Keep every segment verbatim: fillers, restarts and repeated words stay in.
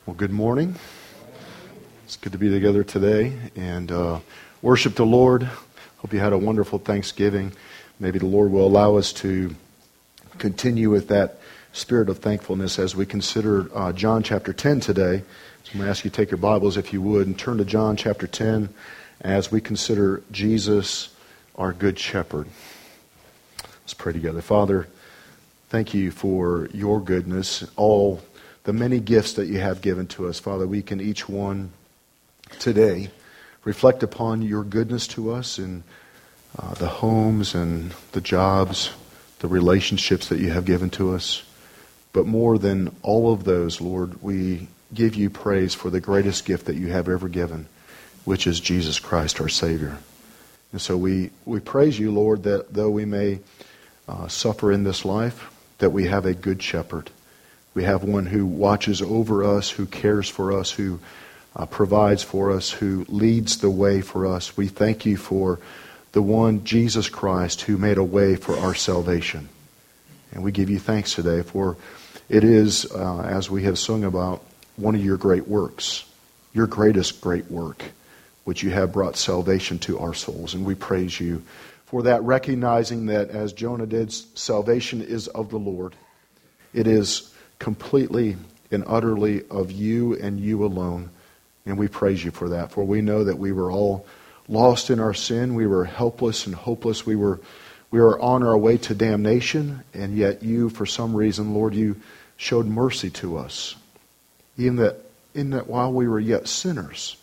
Well, good morning. It's good to be together today and uh, worship the Lord. Hope you had a wonderful Thanksgiving. Maybe the Lord will allow us to continue with that spirit of thankfulness as we consider uh, John chapter ten today. So I'm going to ask you to take your Bibles, if you would, and turn to John chapter ten as we consider Jesus, our Good Shepherd. Let's pray together. Father, thank you for your goodness, all the many gifts that you have given to us. Father, we can each one today reflect upon your goodness to us in uh, the homes and the jobs, the relationships that you have given to us. But more than all of those, Lord, we give you praise for the greatest gift that you have ever given, which is Jesus Christ, our Savior. And so we, we praise you, Lord, that though we may uh, suffer in this life, that we have a good shepherd. We have one who watches over us, who cares for us, who uh, provides for us, who leads the way for us. We thank you for the one, Jesus Christ, who made a way for our salvation. And we give you thanks today, for it is, uh, as we have sung about, one of your great works, your greatest great work, which you have brought salvation to our souls. And we praise you for that, recognizing that, as Jonah did, salvation is of the Lord. It is completely and utterly of you and you alone. And we praise you for that. For we know that we were all lost in our sin. We were helpless and hopeless. We were we were on our way to damnation. And yet you, for some reason, Lord, you showed mercy to us. In that, in that while we were yet sinners,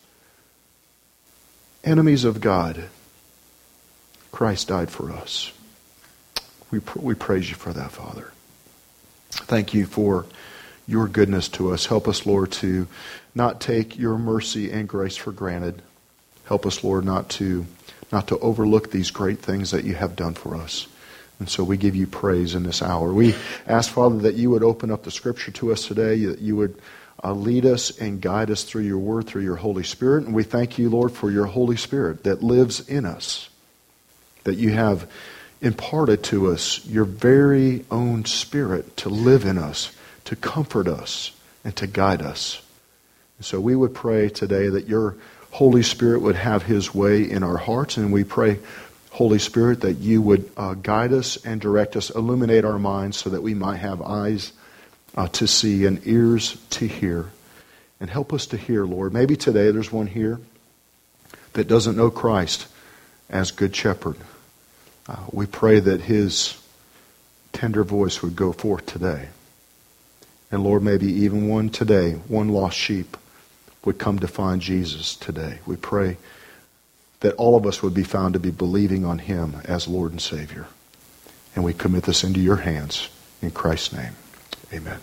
enemies of God, Christ died for us. We we praise you for that, Father. Thank you for your goodness to us. Help us, Lord, to not take your mercy and grace for granted. Help us, Lord, not to not to overlook these great things that you have done for us. And so we give you praise in this hour. We ask, Father, that you would open up the Scripture to us today, that you would uh, lead us and guide us through your word, through your Holy Spirit. And we thank you, Lord, for your Holy Spirit that lives in us, that you have imparted to us your very own Spirit to live in us, to comfort us, and to guide us. And so we would pray today that your Holy Spirit would have his way in our hearts, and we pray, Holy Spirit, that you would uh, guide us and direct us, illuminate our minds so that we might have eyes uh, to see and ears to hear. And help us to hear, Lord. Maybe today there's one here that doesn't know Christ as Good Shepherd. Uh, we pray that his tender voice would go forth today. And Lord, maybe even one today, one lost sheep, would come to find Jesus today. We pray that all of us would be found to be believing on him as Lord and Savior. And we commit this into your hands. In Christ's name, amen.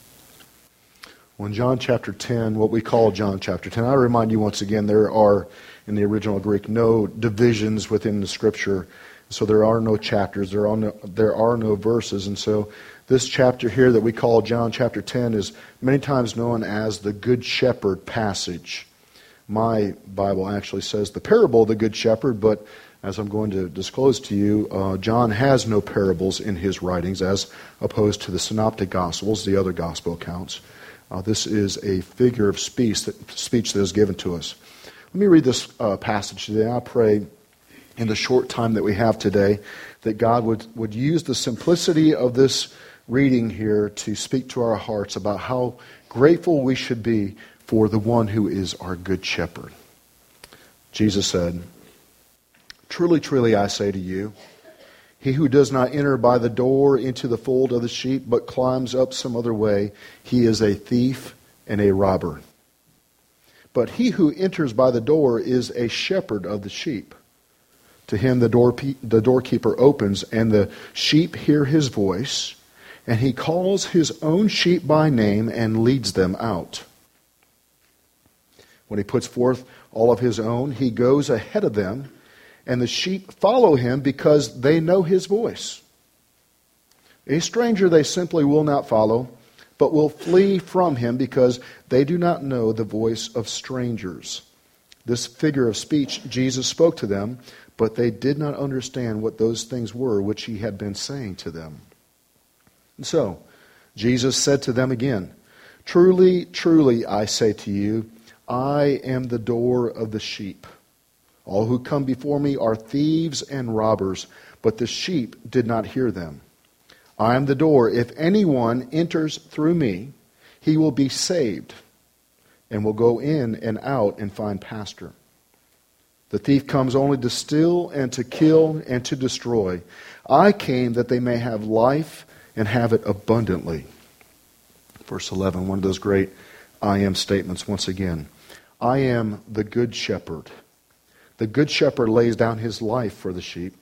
Well, in John chapter ten, what we call John chapter ten, I remind you once again, there are, in the original Greek, no divisions within the Scripture. So there are no chapters, there are no, there are no verses. And so this chapter here that we call John chapter ten is many times known as the Good Shepherd passage. My Bible actually says the parable of the Good Shepherd, but as I'm going to disclose to you, uh, John has no parables in his writings as opposed to the Synoptic Gospels, the other Gospel accounts. Uh, this is a figure of speech that, speech that is given to us. Let me read this uh, passage today. I pray in the short time that we have today, that God would, would use the simplicity of this reading here to speak to our hearts about how grateful we should be for the one who is our Good Shepherd. Jesus said, "Truly, truly, I say to you, he who does not enter by the door into the fold of the sheep, but climbs up some other way, he is a thief and a robber. But he who enters by the door is a shepherd of the sheep. To him the door the doorkeeper opens, and the sheep hear his voice, and he calls his own sheep by name and leads them out. When he puts forth all of his own, he goes ahead of them, and the sheep follow him because they know his voice. A stranger they simply will not follow, but will flee from him because they do not know the voice of strangers." This figure of speech Jesus spoke to them, but they did not understand what those things were which he had been saying to them. And so, Jesus said to them again, Truly, truly, I say to you, I am the door of the sheep. All who come before me are thieves and robbers, but the sheep did not hear them. I am the door. If anyone enters through me, he will be saved, and will go in and out and find pasture. The thief comes only to steal and to kill and to destroy. I came that they may have life and have it abundantly. Verse eleven, one of those great I am statements once again. I am the good shepherd. The good shepherd lays down his life for the sheep.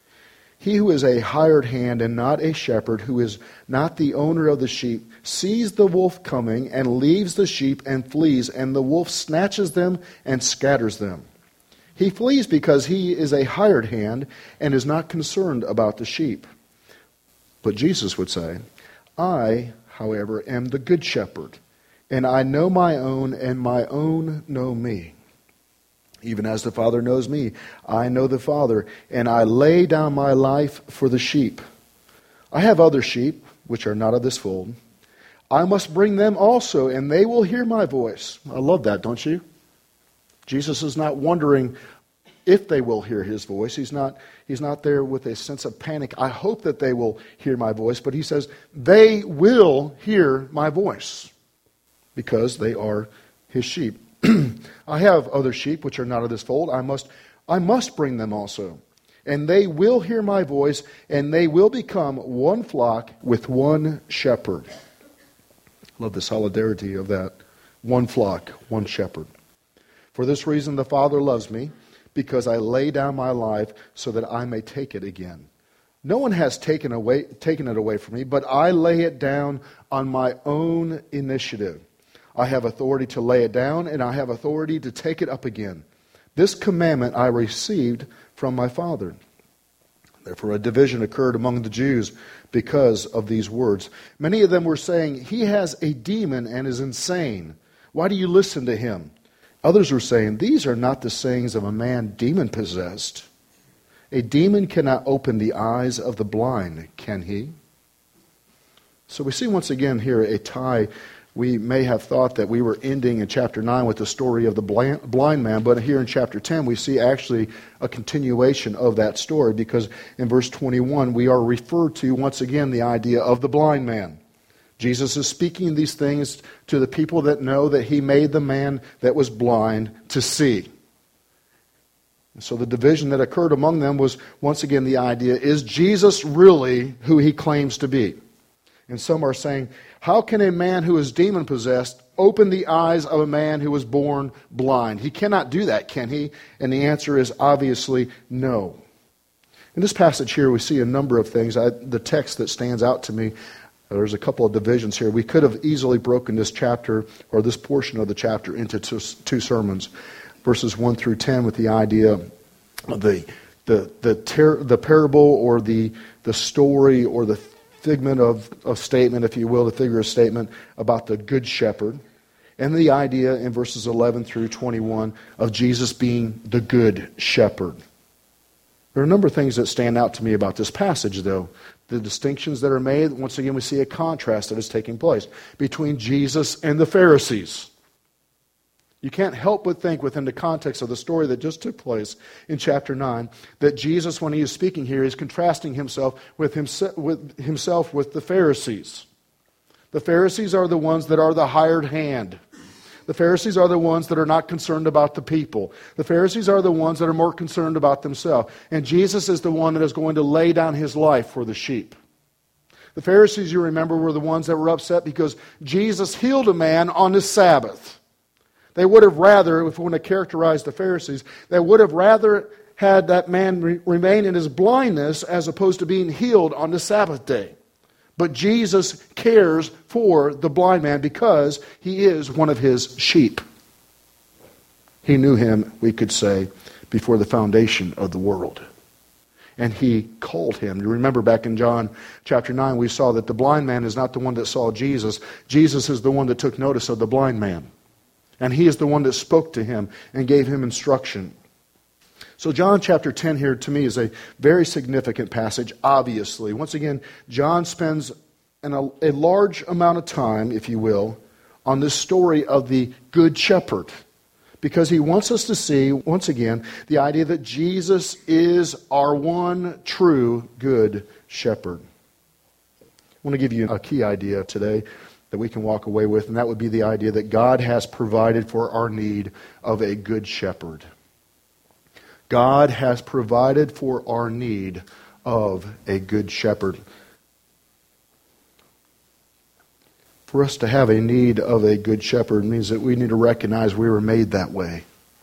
He who is a hired hand and not a shepherd, who is not the owner of the sheep, sees the wolf coming and leaves the sheep and flees, and the wolf snatches them and scatters them. He flees because he is a hired hand and is not concerned about the sheep. But Jesus would say, I, however, am the good shepherd, and I know my own, and my own know me. Even as the Father knows me, I know the Father, and I lay down my life for the sheep. I have other sheep, which are not of this fold. I must bring them also, and they will hear my voice. I love that, don't you? Jesus is not wondering if they will hear his voice. He's not, he's not there with a sense of panic. I hope that they will hear my voice, but he says, they will hear my voice because they are his sheep. I have other sheep which are not of this fold. I must, I must bring them also. And they will hear my voice, and they will become one flock with one shepherd. Love the solidarity of that. One flock, one shepherd. For this reason the Father loves me, because I lay down my life so that I may take it again. No one has taken away, taken it away from me, but I lay it down on my own initiative. I have authority to lay it down, and I have authority to take it up again. This commandment I received from my Father. Therefore a division occurred among the Jews because of these words. Many of them were saying, he has a demon and is insane. Why do you listen to him? Others were saying, these are not the sayings of a man demon-possessed. A demon cannot open the eyes of the blind, can he? So we see once again here a tie. We may have thought that we were ending in chapter nine with the story of the blind man, but here in chapter ten we see actually a continuation of that story, because in verse twenty-one we are referred to once again the idea of the blind man. Jesus is speaking these things to the people that know that he made the man that was blind to see. And so the division that occurred among them was once again the idea, is Jesus really who he claims to be? And some are saying, how can a man who is demon-possessed open the eyes of a man who was born blind? He cannot do that, can he? And the answer is obviously no. In this passage here, we see a number of things. I, the text that stands out to me, there's a couple of divisions here. We could have easily broken this chapter, or this portion of the chapter, into two, two sermons. Verses one through ten with the idea of the, the, the, ter- the parable or the, the story or the figment of, of statement, if you will, the figure of statement about the good shepherd, and the idea in verses eleven through twenty-one of Jesus being the good shepherd. There are a number of things that stand out to me about this passage, though. The distinctions that are made, once again we see a contrast that is taking place between Jesus and the Pharisees. You can't help but think within the context of the story that just took place in chapter nine that Jesus, when he is speaking here, is contrasting himself with himself with, himself with the Pharisees. The Pharisees are the ones that are the hired hand. The Pharisees are the ones that are not concerned about the people. The Pharisees are the ones that are more concerned about themselves. And Jesus is the one that is going to lay down his life for the sheep. The Pharisees, you remember, were the ones that were upset because Jesus healed a man on the Sabbath. They would have rather, if we want to characterize the Pharisees, they would have rather had that man re- remain in his blindness as opposed to being healed on the Sabbath day. But Jesus cares for the blind man because he is one of his sheep. He knew him, we could say, before the foundation of the world. And he called him. You remember back in John chapter nine, we saw that the blind man is not the one that saw Jesus. Jesus is the one that took notice of the blind man. And he is the one that spoke to him and gave him instruction. So John chapter ten here to me is a very significant passage, obviously. Once again, John spends an, a, a large amount of time, if you will, on this story of the Good Shepherd, because he wants us to see, once again, the idea that Jesus is our one true Good Shepherd. I want to give you a key idea today that we can walk away with, and that would be the idea that God has provided for our need of a Good Shepherd. God has provided for our need of a Good Shepherd. For us to have a need of a Good Shepherd means that we need to recognize we were made that way.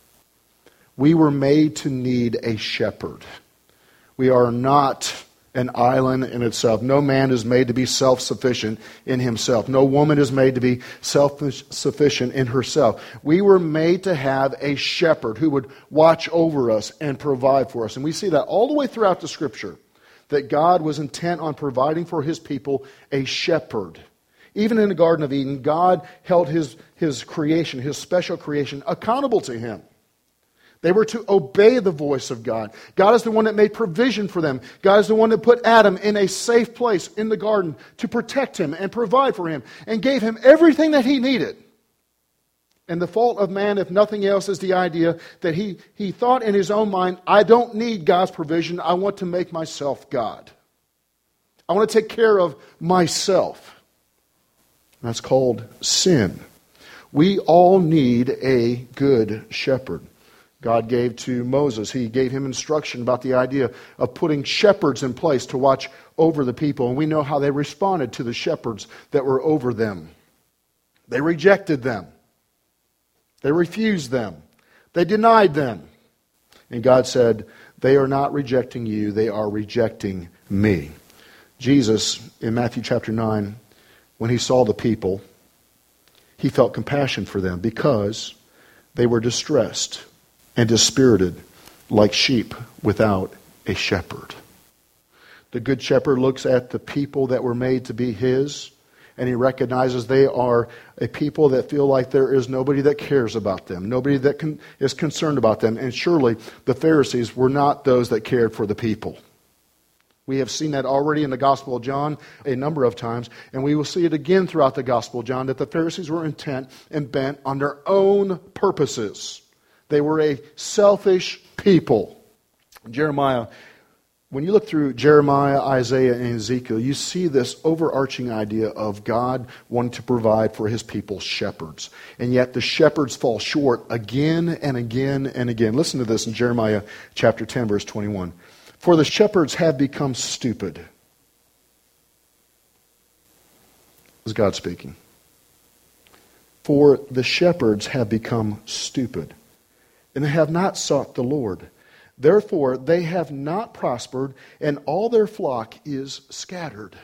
We were made to need a shepherd. We are not an island in itself. No man is made to be self-sufficient in himself. No woman is made to be self-sufficient in herself. We were made to have a shepherd who would watch over us and provide for us. And we see that all the way throughout the Scripture, that God was intent on providing for His people a shepherd. Even in the Garden of Eden, God held His, His creation, His special creation, accountable to Him. They were to obey the voice of God. God is the one that made provision for them. God is the one that put Adam in a safe place in the garden to protect him and provide for him and gave him everything that he needed. And the fault of man, if nothing else, is the idea that he, he thought in his own mind, I don't need God's provision. I want to make myself God. I want to take care of myself. That's called sin. We all need a good shepherd. God gave to Moses, He gave him instruction about the idea of putting shepherds in place to watch over the people. And we know how they responded to the shepherds that were over them. They rejected them. They refused them. They denied them. And God said, they are not rejecting you, they are rejecting me. Jesus, in Matthew chapter nine, when He saw the people, He felt compassion for them because they were distressed and dispirited like sheep without a shepherd. The Good Shepherd looks at the people that were made to be His, and He recognizes they are a people that feel like there is nobody that cares about them, nobody that can, is concerned about them. And surely the Pharisees were not those that cared for the people. We have seen that already in the Gospel of John a number of times, and we will see it again throughout the Gospel of John, that the Pharisees were intent and bent on their own purposes. They were a selfish people. Jeremiah, when you look through Jeremiah, Isaiah, and Ezekiel, you see this overarching idea of God wanting to provide for His people shepherds. And yet the shepherds fall short again and again and again. Listen to this in Jeremiah chapter ten, verse twenty-one. For the shepherds have become stupid. This is God speaking. For the shepherds have become stupid, and have not sought the Lord. Therefore they have not prospered, and all their flock is scattered.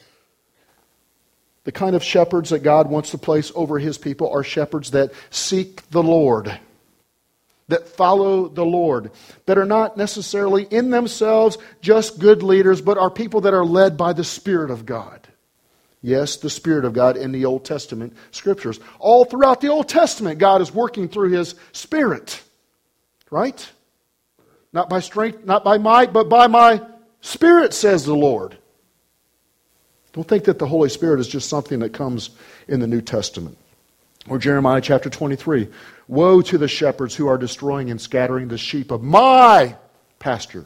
The kind of shepherds that God wants to place over His people are shepherds that seek the Lord, that follow the Lord, that are not necessarily in themselves just good leaders, but are people that are led by the Spirit of God. Yes, the Spirit of God in the Old Testament Scriptures. All throughout the Old Testament, God is working through His Spirit. Right? Not by strength, not by might, but by my Spirit, says the Lord. Don't think that the Holy Spirit is just something that comes in the New Testament. Or Jeremiah chapter twenty-three. Woe to the shepherds who are destroying and scattering the sheep of my pasture.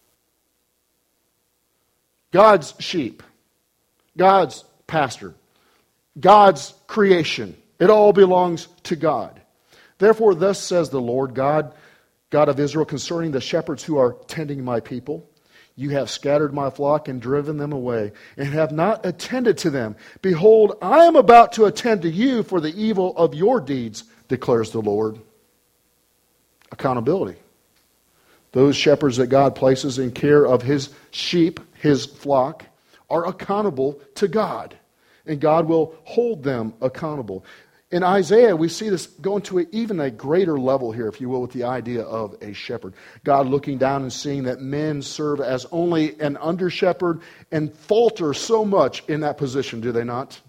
God's sheep. God's pasture. God's creation. It all belongs to God. Therefore, thus says the Lord God, God of Israel, concerning the shepherds who are tending my people, you have scattered my flock and driven them away, and have not attended to them. Behold, I am about to attend to you for the evil of your deeds, declares the Lord. Accountability. Those shepherds that God places in care of His sheep, His flock, are accountable to God, and God will hold them accountable. In Isaiah, we see this going to a, even a greater level here, if you will, with the idea of a shepherd. God looking down and seeing that men serve as only an under-shepherd and falter so much in that position, do they not?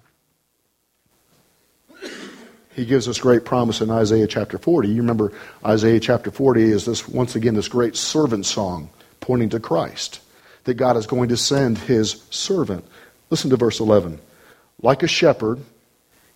He gives us great promise in Isaiah chapter forty. You remember Isaiah chapter forty is this, once again, this great servant song pointing to Christ, that God is going to send His servant. Listen to verse eleven. Like a shepherd,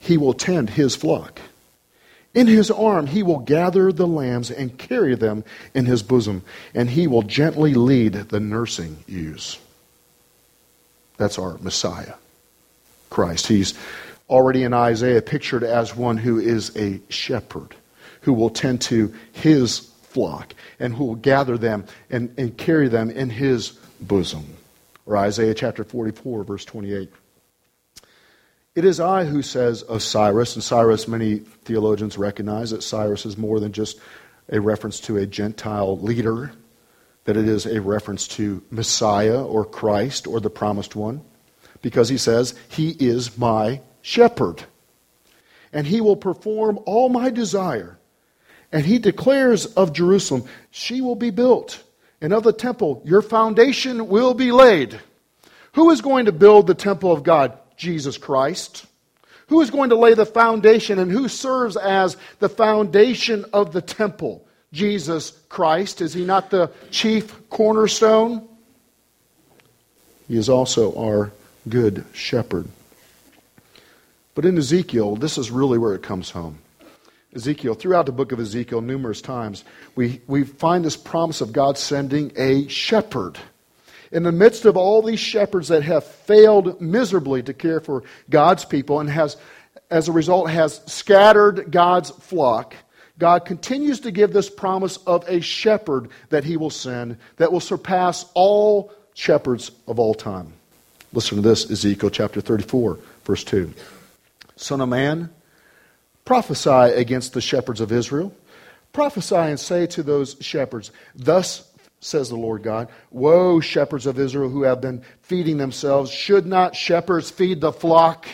he will tend his flock. In his arm he will gather the lambs and carry them in his bosom, and he will gently lead the nursing ewes. That's our Messiah, Christ. He's already in Isaiah pictured as one who is a shepherd, who will tend to his flock, and who will gather them and, and carry them in his bosom. Or Isaiah chapter forty-four, verse twenty-eight. It is I who says of Cyrus, and Cyrus, many theologians recognize that Cyrus is more than just a reference to a Gentile leader, that it is a reference to Messiah or Christ or the promised one, because he says, he is my shepherd, and he will perform all my desire. And he declares of Jerusalem, she will be built, and of the temple, your foundation will be laid. Who is going to build the temple of God? Jesus Christ. Who is going to lay the foundation, and who serves as the foundation of the temple? Jesus Christ. Is he not the chief cornerstone? He is also our good shepherd. But in Ezekiel, this is really where it comes home. Ezekiel, throughout the book of Ezekiel, numerous times, we, we find this promise of God sending a shepherd. In the midst of all these shepherds that have failed miserably to care for God's people and has, as a result, has scattered God's flock, God continues to give this promise of a shepherd that he will send that will surpass all shepherds of all time. Listen to this, Ezekiel chapter thirty-four, verse two. Son of man, prophesy against the shepherds of Israel. Prophesy and say to those shepherds, thus says the Lord God, woe, shepherds of Israel who have been feeding themselves. Should not shepherds feed the flock?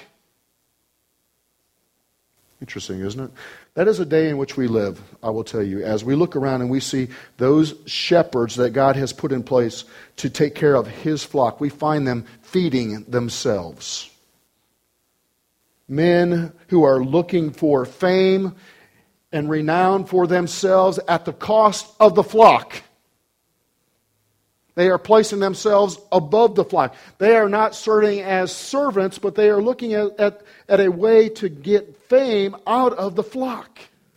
Interesting, isn't it? That is a day in which we live, I will tell you. As we look around and we see those shepherds that God has put in place to take care of his flock, we find them feeding themselves. Men who are looking for fame and renown for themselves at the cost of the flock. They are placing themselves above the flock. They are not serving as servants, but they are looking at, at, at a way to get fame out of the flock.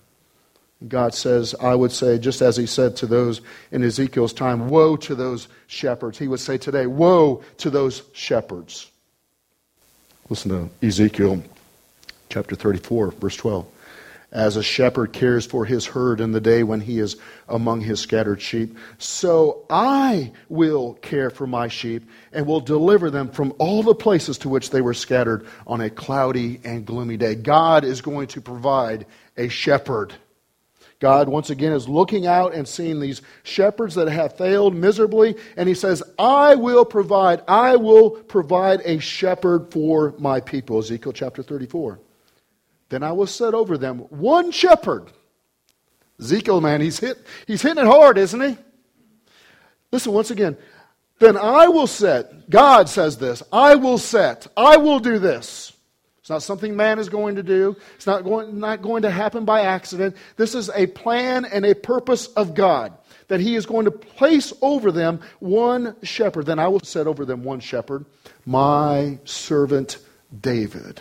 God says, I would say, just as he said to those in Ezekiel's time, woe to those shepherds. He would say today, woe to those shepherds. Listen to Ezekiel chapter thirty-four, verse twelve. As a shepherd cares for his herd in the day when he is among his scattered sheep, so I will care for my sheep and will deliver them from all the places to which they were scattered on a cloudy and gloomy day. God is going to provide a shepherd. God, once again, is looking out and seeing these shepherds that have failed miserably, and he says, I will provide, I will provide a shepherd for my people. Ezekiel chapter thirty-four. Then I will set over them one shepherd. Ezekiel, man, he's hit, he's hitting it hard, isn't he? Listen, once again. Then I will set, God says this, I will set, I will do this. It's not something man is going to do. It's not going, not going to happen by accident. This is a plan and a purpose of God, that he is going to place over them one shepherd. Then I will set over them one shepherd, my servant David.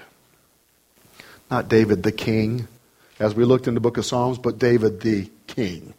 Not David the king, as we looked in the book of Psalms, but David the king.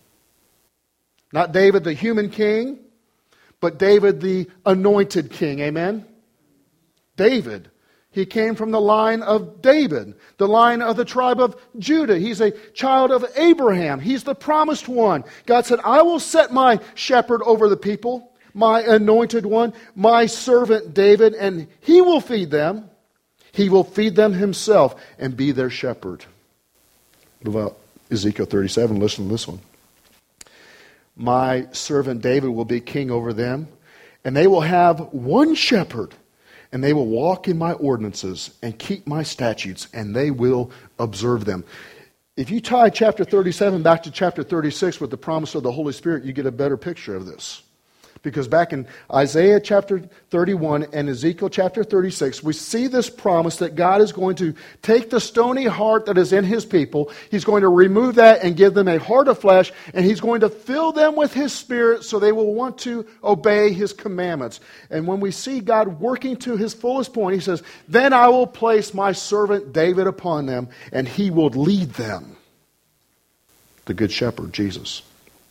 Not David the human king, but David the anointed king. Amen? David. He came from the line of David, the line of the tribe of Judah. He's a child of Abraham. He's the promised one. God said, I will set my shepherd over the people, my anointed one, my servant David, and he will feed them. He will feed them himself and be their shepherd. What about Ezekiel thirty-seven? Listen to this one. My servant David will be king over them, and they will have one shepherd, and they will walk in my ordinances and keep my statutes, and they will observe them. If you tie chapter thirty-seven back to chapter thirty-six with the promise of the Holy Spirit, you get a better picture of this. Because back in Isaiah chapter thirty-one and Ezekiel chapter thirty-six, we see this promise that God is going to take the stony heart that is in His people. He's going to remove that and give them a heart of flesh, and He's going to fill them with His Spirit so they will want to obey His commandments. And when we see God working to His fullest point, He says, "Then I will place my servant David upon them, and he will lead them." The Good Shepherd, Jesus.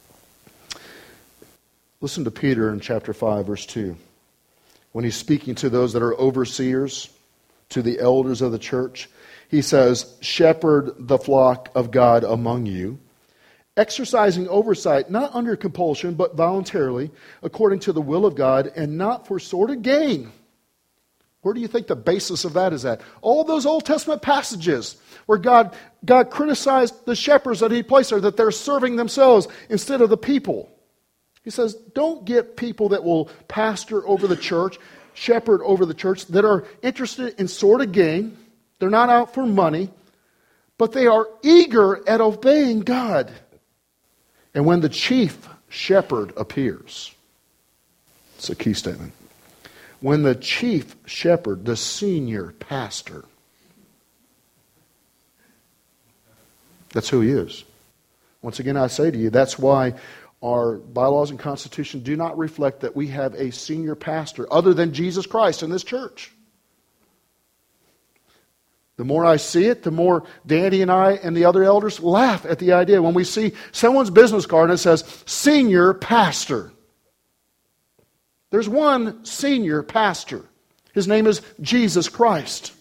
Listen to Peter in chapter five, verse two. When he's speaking to those that are overseers, to the elders of the church, he says, "Shepherd the flock of God among you, exercising oversight, not under compulsion, but voluntarily, according to the will of God, and not for sordid gain." Where do you think the basis of that is at? All those Old Testament passages where God, God criticized the shepherds that He placed there, that they're serving themselves instead of the people. He says, don't get people that will pastor over the church, shepherd over the church, that are interested in sordid gain. They're not out for money, but they are eager at obeying God. And when the chief shepherd appears, it's a key statement. When the chief shepherd, the senior pastor, that's who he is. Once again, I say to you, that's why our bylaws and constitution do not reflect that we have a senior pastor other than Jesus Christ in this church. The more I see it, the more Danny and I and the other elders laugh at the idea when we see someone's business card and it says, senior pastor. There's one senior pastor. His name is Jesus Christ.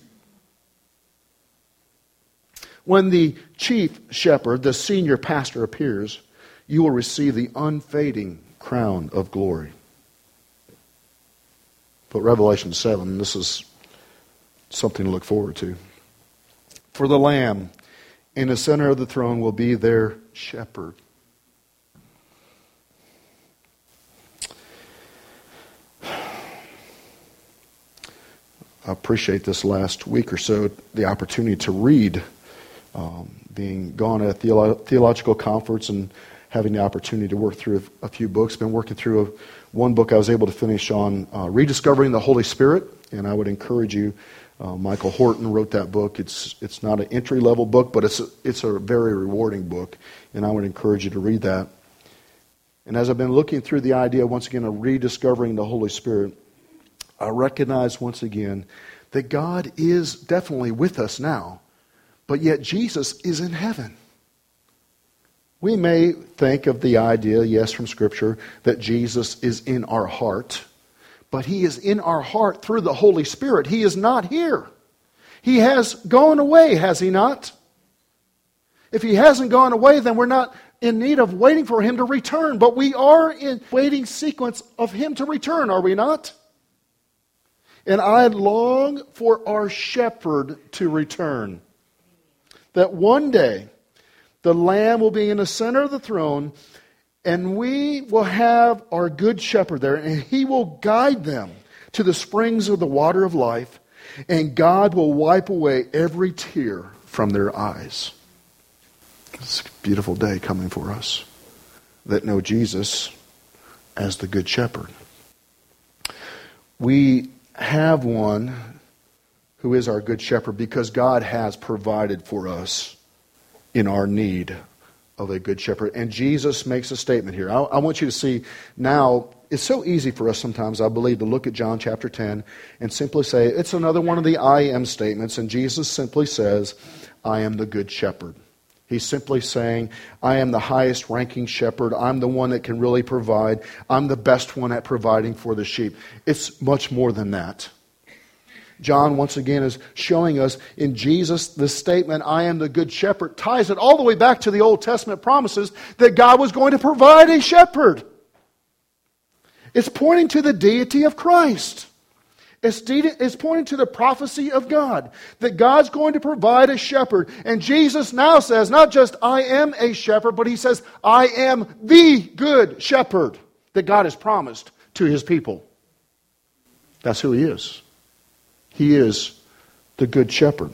When the chief shepherd, the senior pastor, appears, you will receive the unfading crown of glory. But Revelation seven, this is something to look forward to. For the Lamb in the center of the throne will be their shepherd. I appreciate this last week or so, the opportunity to read, um, being gone at a theolo- theological conference and having the opportunity to work through a, a few books. Been working through a, one book I was able to finish on uh, rediscovering the Holy Spirit, and I would encourage you. Uh, Michael Horton wrote that book. It's it's not an entry level book, but it's a, it's a very rewarding book, and I would encourage you to read that. And as I've been looking through the idea once again of rediscovering the Holy Spirit, I recognize once again that God is definitely with us now, but yet Jesus is in heaven. We may think of the idea, yes, from Scripture, that Jesus is in our heart, but He is in our heart through the Holy Spirit. He is not here. He has gone away, has He not? If He hasn't gone away, then we're not in need of waiting for Him to return, but we are in waiting sequence of Him to return, are we not? And I long for our shepherd to return, that one day the Lamb will be in the center of the throne, and we will have our good shepherd there, and He will guide them to the springs of the water of life, and God will wipe away every tear from their eyes. It's a beautiful day coming for us that know Jesus as the Good Shepherd. We have one who is our Good Shepherd because God has provided for us in our need of a Good Shepherd. And Jesus makes a statement here. I, I want you to see now, it's so easy for us sometimes, I believe, to look at John chapter ten and simply say, it's another one of the I am statements, and Jesus simply says, I am the Good Shepherd. He's simply saying, I am the highest ranking shepherd. I'm the one that can really provide. I'm the best one at providing for the sheep. It's much more than that. John, once again, is showing us in Jesus this statement, I am the Good Shepherd, ties it all the way back to the Old Testament promises that God was going to provide a shepherd. It's pointing to the deity of Christ. It's, de- it's pointing to the prophecy of God, that God's going to provide a shepherd. And Jesus now says, not just I am a shepherd, but He says, I am the Good Shepherd that God has promised to His people. That's who He is. He is the Good Shepherd.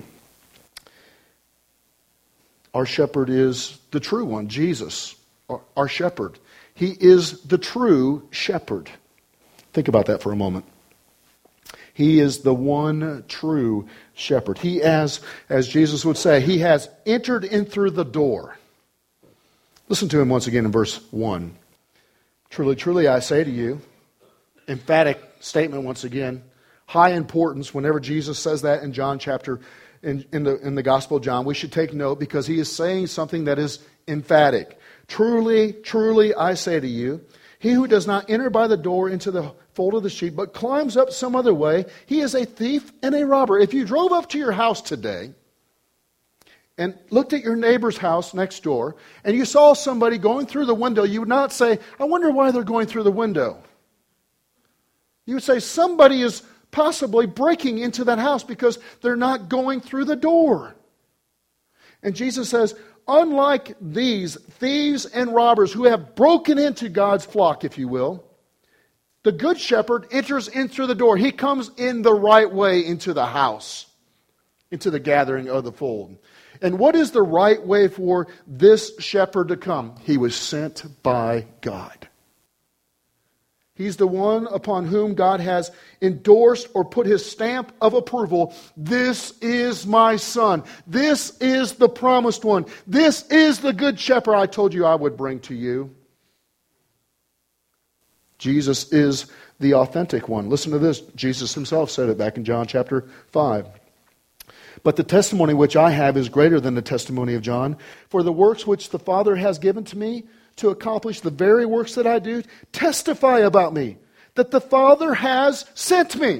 Our shepherd is the true one, Jesus, our, our shepherd. He is the true shepherd. Think about that for a moment. He is the one true shepherd. He, as, as Jesus would say, he has entered in through the door. Listen to him once again in verse one. Truly, truly, I say to you, emphatic statement once again, high importance whenever Jesus says that in John chapter, in, in, the, in the Gospel of John. We should take note because he is saying something that is emphatic. Truly, truly, I say to you, he who does not enter by the door into the fold of the sheep, but climbs up some other way, he is a thief and a robber. If you drove up to your house today and looked at your neighbor's house next door, and you saw somebody going through the window, you would not say, I wonder why they're going through the window. You would say, somebody is possibly breaking into that house because they're not going through the door. And Jesus says, unlike these thieves and robbers who have broken into God's flock, if you will, the good shepherd enters in through the door. He comes in the right way into the house, into the gathering of the fold. And what is the right way for this shepherd to come? He was sent by God. He's the one upon whom God has endorsed or put his stamp of approval. This is my son. This is the promised one. This is the good shepherd I told you I would bring to you. Jesus is the authentic one. Listen to this. Jesus himself said it back in John chapter five. But the testimony which I have is greater than the testimony of John. For the works which the Father has given to me to accomplish the very works that I do, testify about me, that the Father has sent me.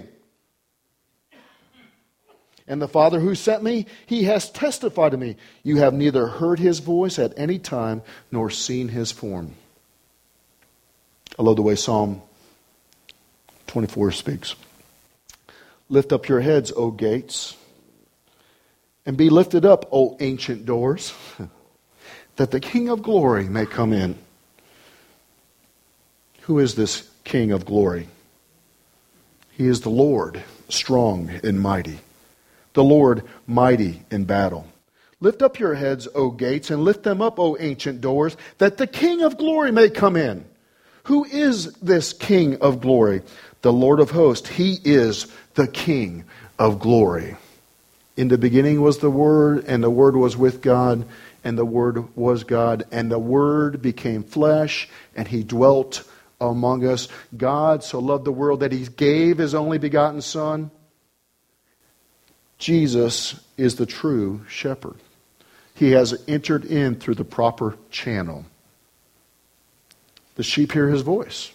And the Father who sent me, he has testified to me. You have neither heard his voice at any time, nor seen his form. I love the way Psalm twenty-four speaks. Lift up your heads, O gates, and be lifted up, O ancient doors, that the King of glory may come in. Who is this King of glory? He is the Lord, strong and mighty. The Lord, mighty in battle. Lift up your heads, O gates, and lift them up, O ancient doors, that the King of glory may come in. Who is this King of glory? The Lord of hosts. He is the King of glory. In the beginning was the Word, and the Word was with God, and the Word was God, and the Word became flesh, and He dwelt among us. God so loved the world that He gave His only begotten Son. Jesus is the true shepherd. He has entered in through the proper channel. The sheep hear His voice.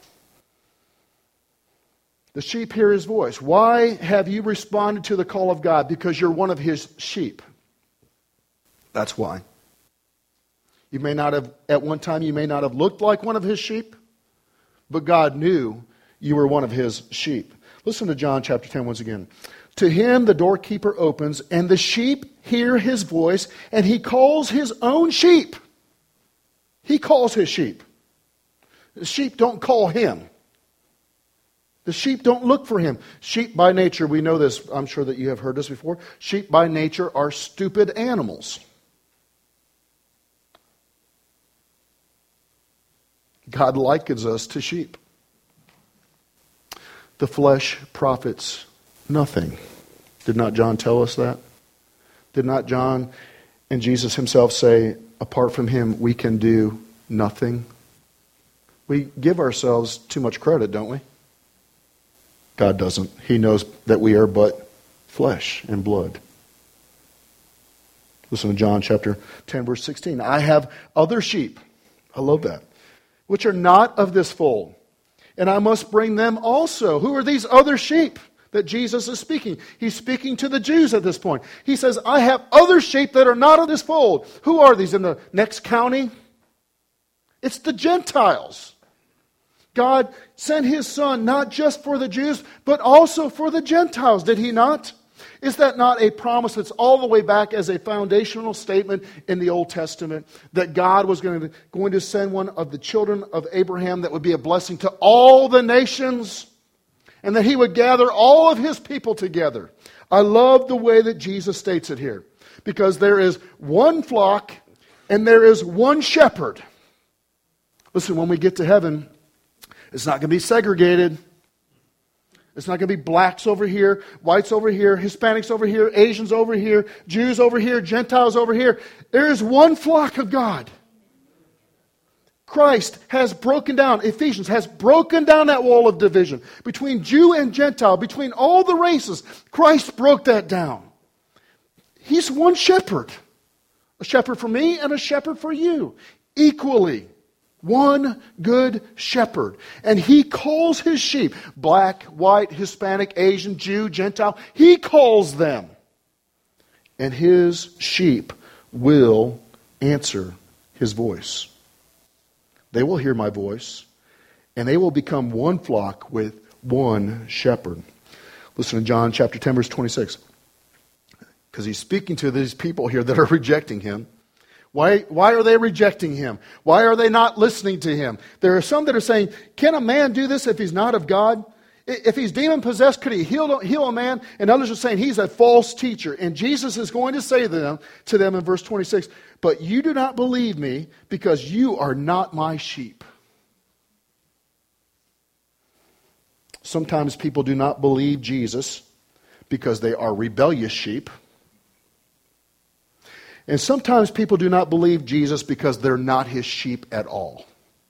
The sheep hear His voice. Why have you responded to the call of God? Because you're one of His sheep. That's why. You may not have, at one time, you may not have looked like one of His sheep, but God knew you were one of His sheep. Listen to John chapter ten once again. To Him the doorkeeper opens, and the sheep hear His voice, and He calls His own sheep. He calls His sheep. The sheep don't call Him. The sheep don't look for Him. Sheep by nature, we know this, I'm sure that you have heard this before. Sheep by nature are stupid animals. God likens us to sheep. The flesh profits nothing. Did not John tell us that? Did not John and Jesus Himself say, apart from Him, we can do nothing? We give ourselves too much credit, don't we? God doesn't. He knows that we are but flesh and blood. Listen to John chapter ten, verse sixteen. I have other sheep. I love that. Which are not of this fold. And I must bring them also. Who are these other sheep that Jesus is speaking? He's speaking to the Jews at this point. He says, I have other sheep that are not of this fold. Who are these in the next county? It's the Gentiles. God sent His Son not just for the Jews, but also for the Gentiles, did He not? Is that not a promise that's all the way back as a foundational statement in the Old Testament, that God was going to, going to send one of the children of Abraham that would be a blessing to all the nations, and that He would gather all of His people together? I love the way that Jesus states it here, because there is one flock and there is one shepherd. Listen, when we get to heaven, it's not going to be segregated. It's not going to be blacks over here, whites over here, Hispanics over here, Asians over here, Jews over here, Gentiles over here. There is one flock of God. Christ has broken down, Ephesians has broken down that wall of division between Jew and Gentile, between all the races. Christ broke that down. He's one shepherd. A shepherd for me and a shepherd for you. Equally. One good shepherd. And he calls his sheep, black, white, Hispanic, Asian, Jew, Gentile. He calls them. And his sheep will answer his voice. They will hear my voice, and they will become one flock with one shepherd. Listen to John chapter ten, verse twenty-six. Because he's speaking to these people here that are rejecting him. Why, why are they rejecting him? Why are they not listening to him? There are some that are saying, can a man do this if he's not of God? If he's demon-possessed, could he heal, heal a man? And others are saying he's a false teacher. And Jesus is going to say to them, to them in verse twenty-six, but you do not believe me because you are not my sheep. Sometimes people do not believe Jesus because they are rebellious sheep. And sometimes people do not believe Jesus because they're not his sheep at all.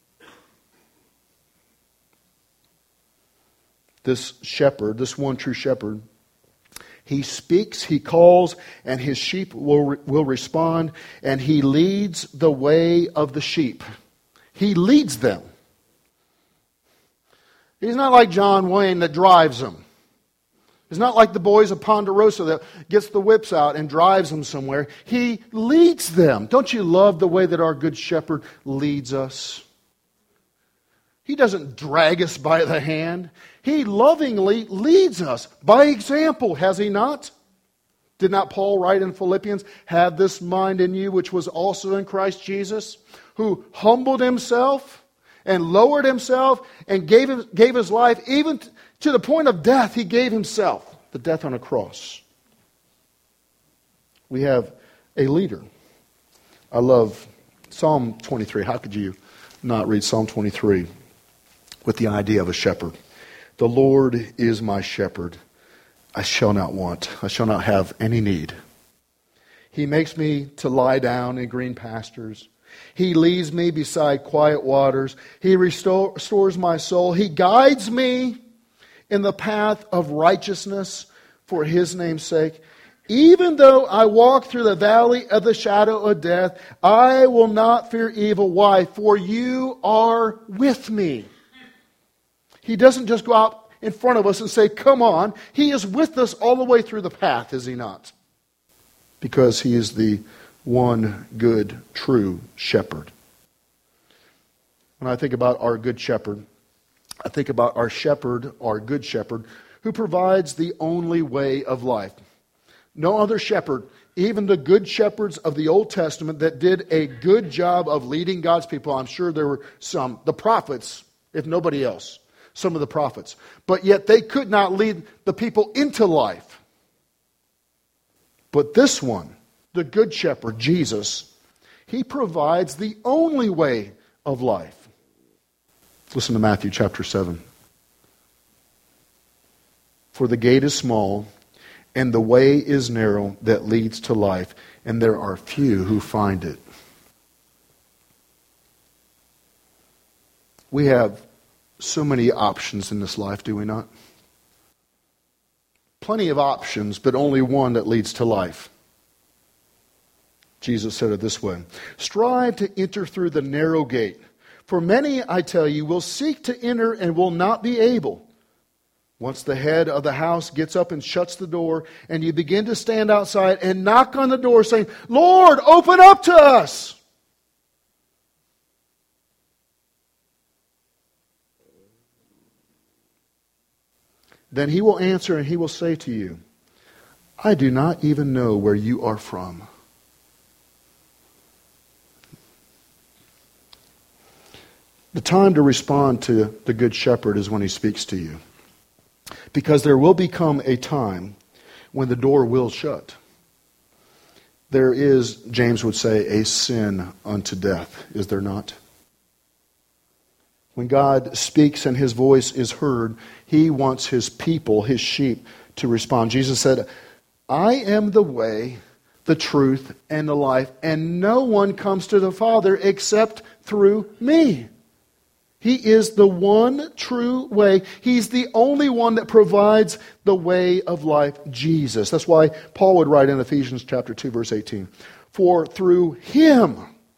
This shepherd, this one true shepherd, he speaks, he calls, and his sheep will, will respond, and he leads the way of the sheep. He leads them. He's not like John Wayne that drives them. It's not like the boys of Ponderosa that gets the whips out and drives them somewhere. He leads them. Don't you love the way that our good shepherd leads us? He doesn't drag us by the hand. He lovingly leads us by example, has he not? Did not Paul write in Philippians, have this mind in you which was also in Christ Jesus, who humbled himself and lowered himself and gave, him, gave his life even to, to the point of death. He gave himself, the death on a cross. We have a leader. I love Psalm twenty-three. How could you not read Psalm twenty-three with the idea of a shepherd? The Lord is my shepherd. I shall not want. I shall not have any need. He makes me to lie down in green pastures. He leads me beside quiet waters. He restore, restores my soul. He guides me in the path of righteousness for his name's sake. Even though I walk through the valley of the shadow of death, I will not fear evil. Why? For you are with me. He doesn't just go out in front of us and say, come on. He is with us all the way through the path, is he not? Because he is the one good, true shepherd. When I think about our good shepherd, I think about our shepherd, our good shepherd, who provides the only way of life. No other shepherd, even the good shepherds of the Old Testament that did a good job of leading God's people. I'm sure there were some, the prophets, if nobody else. Some of the prophets. But yet they could not lead the people into life. But this one, the good shepherd, Jesus, he provides the only way of life. Listen to Matthew chapter seven. For the gate is small, and the way is narrow that leads to life, and there are few who find it. We have so many options in this life, do we not? Plenty of options, but only one that leads to life. Jesus said it this way, strive to enter through the narrow gate. For many, I tell you, will seek to enter and will not be able. Once the head of the house gets up and shuts the door, and you begin to stand outside and knock on the door saying, Lord, open up to us. Then he will answer and he will say to you, I do not even know where you are from. The time to respond to the Good Shepherd is when he speaks to you. Because there will become a time when the door will shut. There is, James would say, a sin unto death, is there not? When God speaks and His voice is heard, He wants His people, His sheep, to respond. Jesus said, I am the way, the truth, and the life, and no one comes to the Father except through me. He is the one true way. He's the only one that provides the way of life, Jesus. That's why Paul would write in Ephesians chapter two, verse eighteen, for through Him,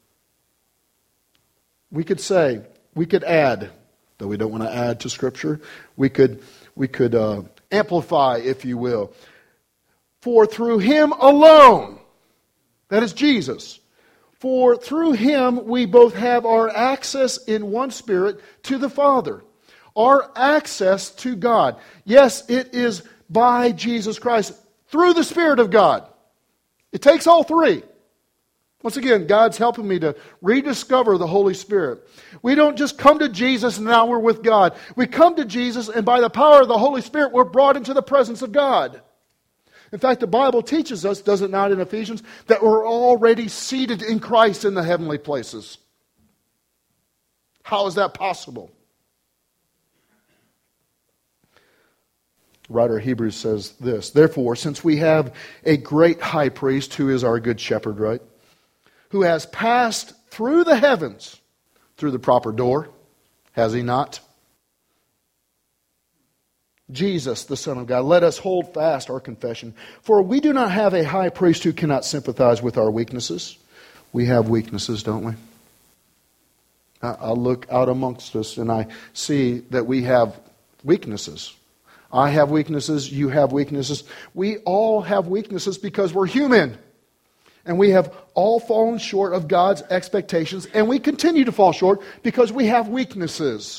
we could say, we could add, though we don't want to add to Scripture, we could, we could uh, amplify, if you will. For through Him alone, that is Jesus, for through Him we both have our access in one Spirit to the Father. Our access to God. Yes, it is by Jesus Christ, through the Spirit of God. It takes all three. Once again, God's helping me to rediscover the Holy Spirit. We don't just come to Jesus and now we're with God. We come to Jesus and by the power of the Holy Spirit we're brought into the presence of God. In fact, the Bible teaches us, does it not in Ephesians, that we're already seated in Christ in the heavenly places. How is that possible? The writer of Hebrews says this, therefore, since we have a great high priest who is our good shepherd, right? Who has passed through the heavens, through the proper door, has He not? Jesus, the Son of God, let us hold fast our confession. For we do not have a high priest who cannot sympathize with our weaknesses. We have weaknesses, don't we? I look out amongst us and I see that we have weaknesses. I have weaknesses, you have weaknesses. We all have weaknesses because we're human. And we have all fallen short of God's expectations. And we continue to fall short because we have weaknesses.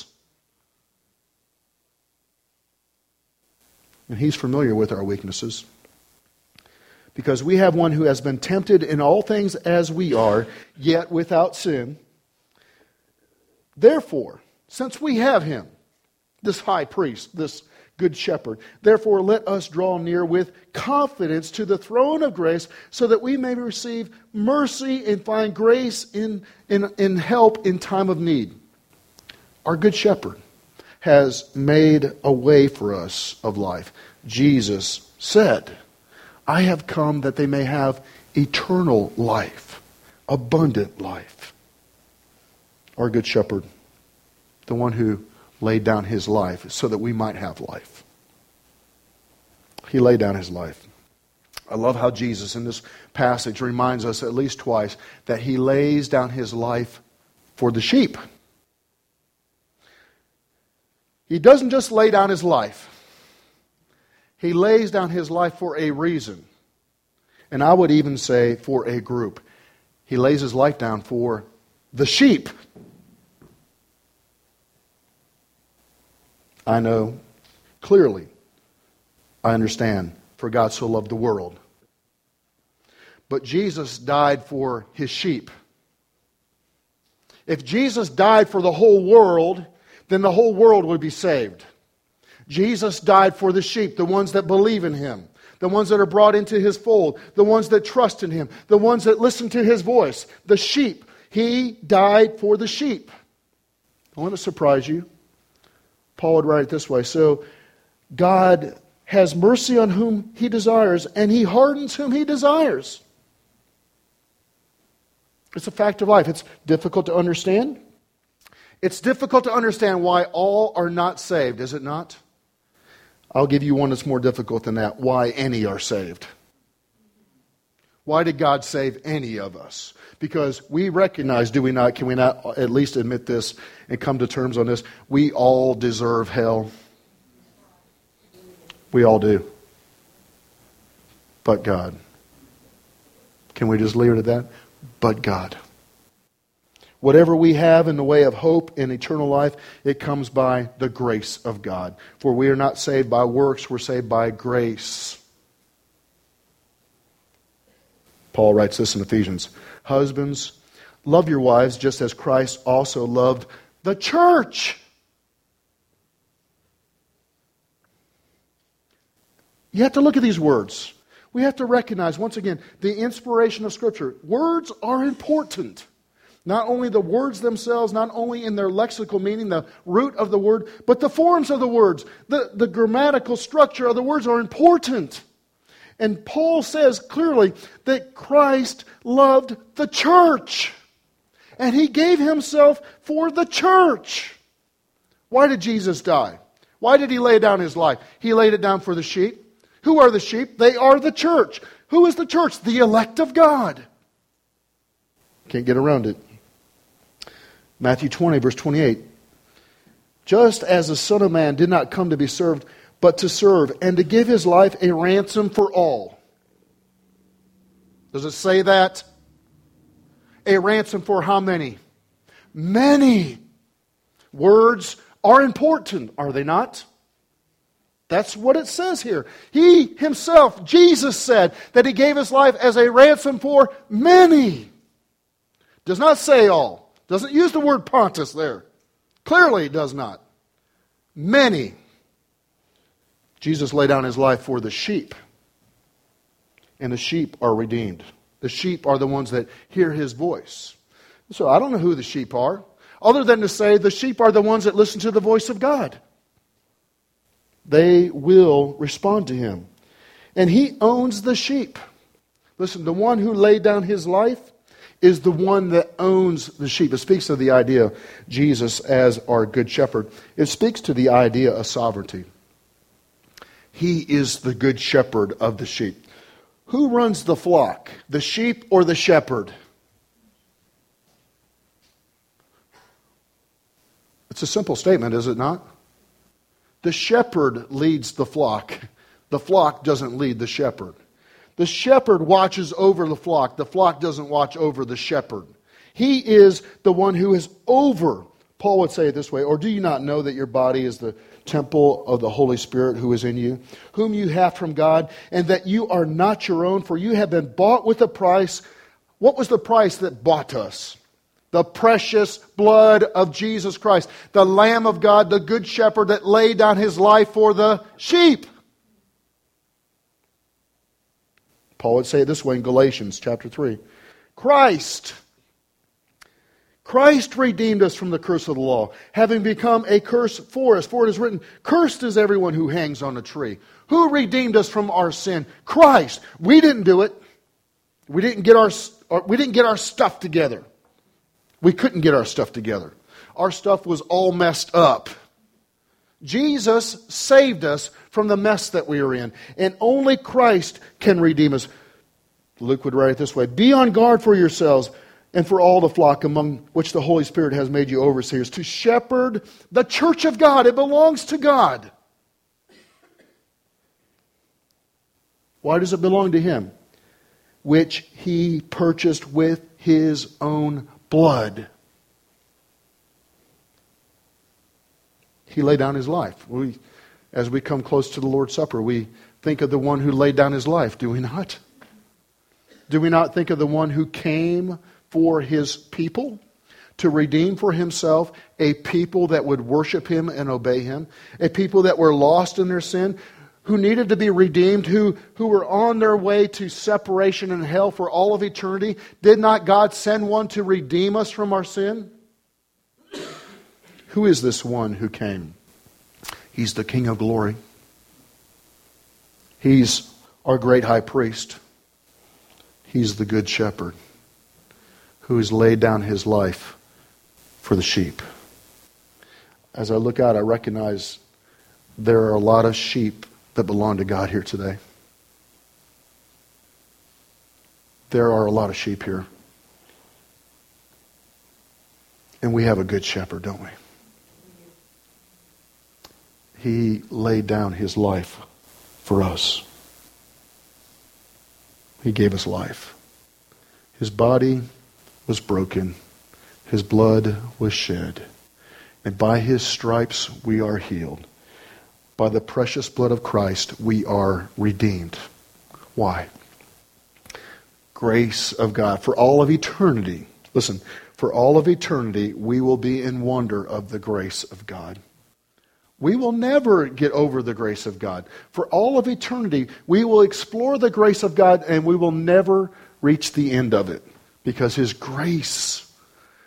And He's familiar with our weaknesses. Because we have one who has been tempted in all things as we are, yet without sin. Therefore, since we have Him, this high priest, this good shepherd, therefore let us draw near with confidence to the throne of grace so that we may receive mercy and find grace in, in, in help in time of need. Our good shepherd has made a way for us of life. Jesus said, I have come that they may have eternal life, abundant life. Our good shepherd, the one who laid down His life so that we might have life. He laid down His life. I love how Jesus in this passage reminds us at least twice that He lays down His life for the sheep. He doesn't just lay down His life. He lays down His life for a reason. And I would even say for a group. He lays His life down for the sheep. I know clearly, I understand, for God so loved the world. But Jesus died for His sheep. If Jesus died for the whole world, then the whole world would be saved. Jesus died for the sheep, the ones that believe in Him, the ones that are brought into His fold, the ones that trust in Him, the ones that listen to His voice, the sheep. He died for the sheep. I want to surprise you. Paul would write it this way, so God has mercy on whom He desires, and He hardens whom He desires. It's a fact of life. It's difficult to understand. It's difficult to understand why all are not saved, is it not? I'll give you one that's more difficult than that. Why any are saved. Why did God save any of us? Because we recognize, do we not, can we not at least admit this and come to terms on this? We all deserve hell. We all do. But God. Can we just leave it at that? But God. Whatever we have in the way of hope and eternal life, it comes by the grace of God. For we are not saved by works, we're saved by grace. Paul writes this in Ephesians. Husbands, love your wives just as Christ also loved the church. You have to look at these words. We have to recognize, once again, the inspiration of Scripture. Words are important. Not only the words themselves, not only in their lexical meaning, the root of the word, but the forms of the words. The, the grammatical structure of the words are important. And Paul says clearly that Christ loved the church. And He gave Himself for the church. Why did Jesus die? Why did He lay down His life? He laid it down for the sheep. Who are the sheep? They are the church. Who is the church? The elect of God. Can't get around it. Matthew twenty, verse twenty-eight. Just as the Son of Man did not come to be served, but to serve, and to give His life a ransom for all. Does it say that? A ransom for how many? Many. Words are important, are they not? That's what it says here. He Himself, Jesus, said that He gave His life as a ransom for many. Does not say all. Doesn't use the word Pontus there. Clearly it does not. Many. Jesus laid down His life for the sheep. And the sheep are redeemed. The sheep are the ones that hear His voice. So I don't know who the sheep are, other than to say the sheep are the ones that listen to the voice of God. They will respond to Him. And He owns the sheep. Listen, the one who laid down His life is the one that owns the sheep. It speaks of the idea of Jesus as our good shepherd. It speaks to the idea of sovereignty. He is the good shepherd of the sheep. Who runs the flock? The sheep or the shepherd? It's a simple statement, is it not? The shepherd leads the flock. The flock doesn't lead the shepherd. The shepherd watches over the flock. The flock doesn't watch over the shepherd. He is the one who is over. Paul would say it this way, or do you not know that your body is the temple of the Holy Spirit who is in you, whom you have from God, and that you are not your own, for you have been bought with a price. What was the price that bought us? The precious blood of Jesus Christ, the Lamb of God, the Good Shepherd that laid down His life for the sheep. Paul would say it this way in Galatians chapter three. Christ, Christ redeemed us from the curse of the law, having become a curse for us. For it is written, cursed is everyone who hangs on a tree. Who redeemed us from our sin? Christ. We didn't do it. We didn't get our, we didn't get our stuff together. We couldn't get our stuff together. Our stuff was all messed up. Jesus saved us from the mess that we were in. And only Christ can redeem us. Luke would write it this way. Be on guard for yourselves and for all the flock among which the Holy Spirit has made you overseers, to shepherd the church of God. It belongs to God. Why does it belong to Him? Which He purchased with His own blood. He laid down His life. We, as we come close to the Lord's Supper, we think of the one who laid down His life, do we not? Do we not think of the one who came for His people to redeem for Himself a people that would worship Him and obey Him, a people that were lost in their sin, who needed to be redeemed, who, who were on their way to separation and hell for all of eternity? Did not God send one to redeem us from our sin? Who is this one who came? He's the King of glory. He's our great high priest. He's the good shepherd who has laid down His life for the sheep. As I look out, I recognize there are a lot of sheep that belong to God here today. There are a lot of sheep here. And we have a good shepherd, don't we? He laid down His life for us. He gave us life. His body was broken. His blood was shed. And by His stripes we are healed. By the precious blood of Christ we are redeemed. Why? Grace of God. For all of eternity, listen, for all of eternity we will be in wonder of the grace of God. We will never get over the grace of God. For all of eternity, we will explore the grace of God and we will never reach the end of it. Because His grace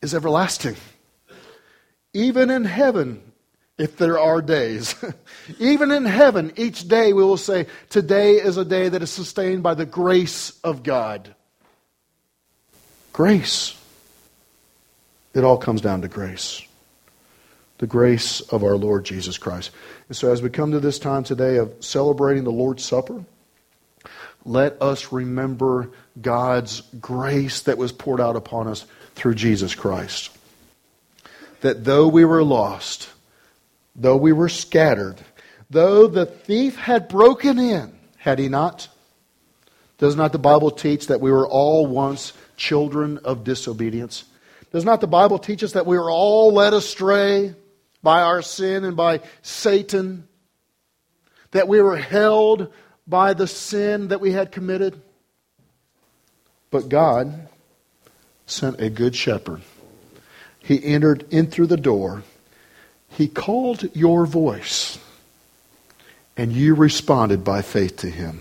is everlasting. Even in heaven, if there are days, even in heaven, each day we will say, today is a day that is sustained by the grace of God. Grace. It all comes down to grace. The grace of our Lord Jesus Christ. And so as we come to this time today of celebrating the Lord's Supper, let us remember God's grace that was poured out upon us through Jesus Christ. That though we were lost, though we were scattered, though the thief had broken in, had he not? Does not the Bible teach that we were all once children of disobedience? Does not the Bible teach us that we were all led astray by our sin and by Satan? That we were held by the sin that we had committed? But God sent a good shepherd. He entered in through the door. He called your voice. And you responded by faith to Him.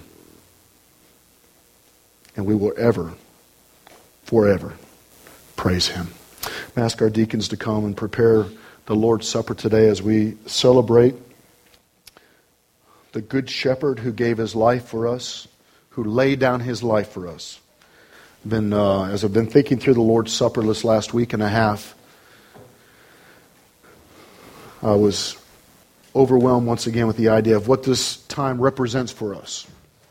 And we will ever, forever, praise Him. I ask our deacons to come and prepare the Lord's Supper today as we celebrate the Good Shepherd who gave His life for us, who laid down His life for us. Been uh, as I've been thinking through the Lord's Supper this last week and a half, I was overwhelmed once again with the idea of what this time represents for us.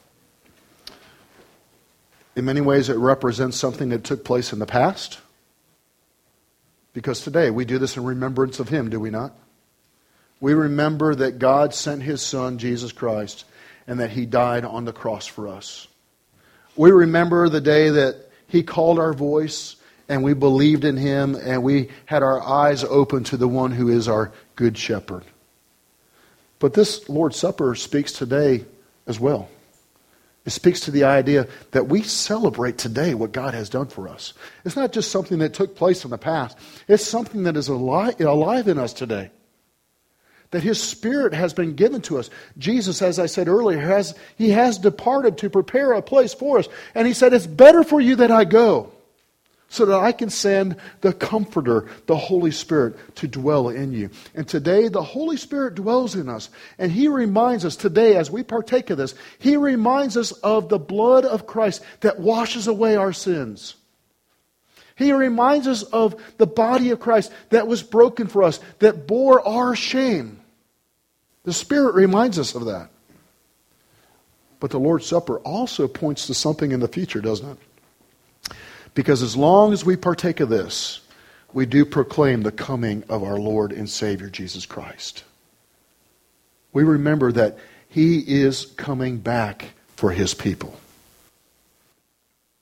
In many ways, it represents something that took place in the past. Because today we do this in remembrance of Him, do we not? We remember that God sent His Son, Jesus Christ, and that He died on the cross for us. We remember the day that He called our voice, and we believed in Him, and we had our eyes open to the one who is our Good Shepherd. But this Lord's Supper speaks today as well. It speaks to the idea that we celebrate today what God has done for us. It's not just something that took place in the past. It's something that is alive, alive in us today. That His Spirit has been given to us. Jesus, as I said earlier, has He has departed to prepare a place for us. And He said, it's better for you that I go, so that I can send the Comforter, the Holy Spirit, to dwell in you. And today, the Holy Spirit dwells in us. And He reminds us today, as we partake of this, He reminds us of the blood of Christ that washes away our sins. He reminds us of the body of Christ that was broken for us, that bore our shame. The Spirit reminds us of that. But the Lord's Supper also points to something in the future, doesn't it? Because as long as we partake of this, we do proclaim the coming of our Lord and Savior, Jesus Christ. We remember that He is coming back for His people.